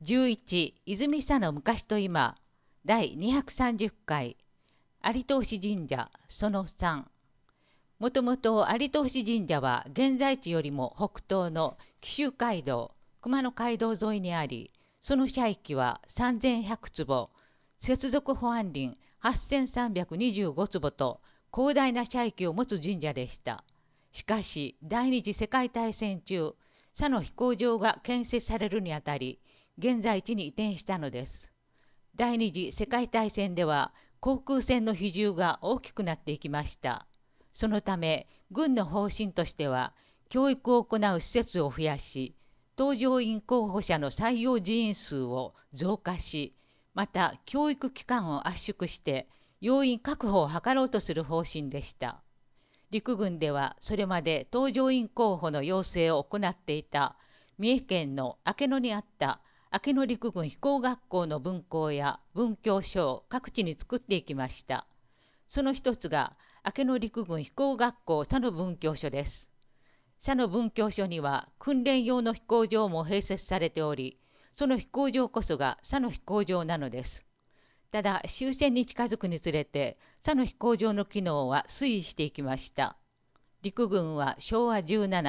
11泉佐の昔と今第230回有東神社その3。もともと有東神社は現在地よりも北東の紀州街道熊野街道沿いにあり、その社域は3100坪、接続保安林8325坪と広大な社域を持つ神社でした。しかし第二次世界大戦中、佐野飛行場が建設されるにあたり現在地に移転したのです。第二次世界大戦では航空船の比重が大きくなっていきました。そのため軍の方針としては教育を行う施設を増やし、搭乗員候補者の採用人員数を増加し、また教育機関を圧縮して要員確保を図ろうとする方針でした。陸軍ではそれまで搭乗員候補の養成を行っていた三重県の明野にあった明野陸軍飛行学校の分校や文教所を各地に作っていきました。その一つが明野陸軍飛行学校佐野文教所です。佐野文教所には訓練用の飛行場も併設されており、その飛行場こそが佐野飛行場なのです。ただ終戦に近づくにつれて佐野飛行場の機能は推移していきました。陸軍は昭和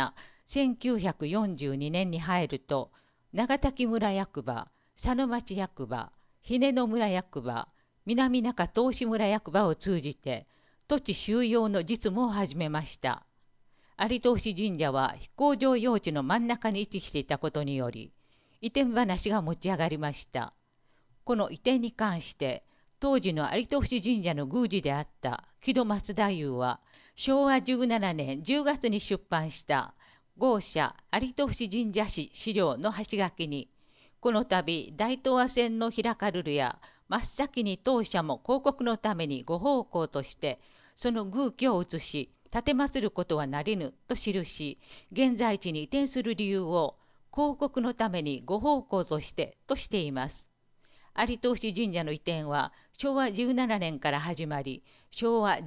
17、1942年に入ると長滝村役場、佐野町役場、日根野村役場、南中東市村役場を通じて土地収用の実務を始めました。有東神社は飛行場用地の真ん中に位置していたことにより移転話が持ち上がりました。この移転に関して当時の有東神社の宮司であった木戸松太夫は昭和17年10月に出版した豪社有東神社史資料の端書きに、この度大東亜線の開かるるや真っ先に当社も広告のためにご奉公としてその宮居を移し奉ることはなりぬと記し、現在地に移転する理由を広告のためにご奉公としてとしています。有東神社の移転は昭和17年から始まり、昭和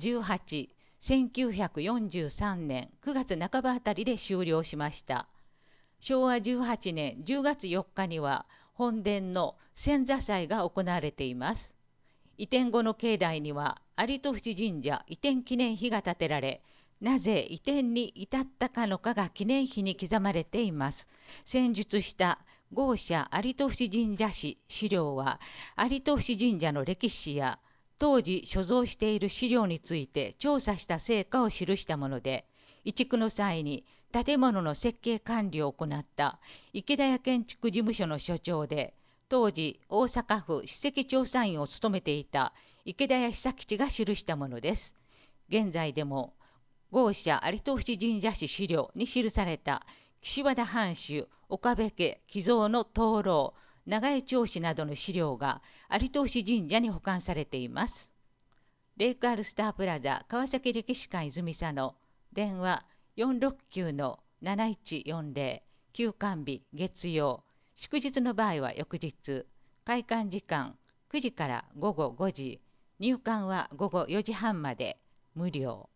18、1943年9月半ばあたりで終了しました。昭和18年10月4日には本殿の遷座祭が行われています。移転後の境内には有東神社移転記念碑が建てられ、なぜ移転に至ったかのかが記念碑に刻まれています。戦術した豪社有東神社史資料は有東神社の歴史や当時所蔵している資料について調査した成果を記したもので、移築の際に建物の設計管理を行った池田屋建築事務所の所長で、当時大阪府史跡調査員を務めていた池田屋久吉が記したものです。現在でも豪社有東神社史資料に記された岸和田藩主岡部家寄贈の灯籠、長江町史などの資料が有東神社に保管されています。レイクアルスタープラザ川崎歴史館泉佐野、電話469-7140、休館日月曜、祝日の場合は翌日、開館時間9時から午後5時、入館は午後4時半まで、無料。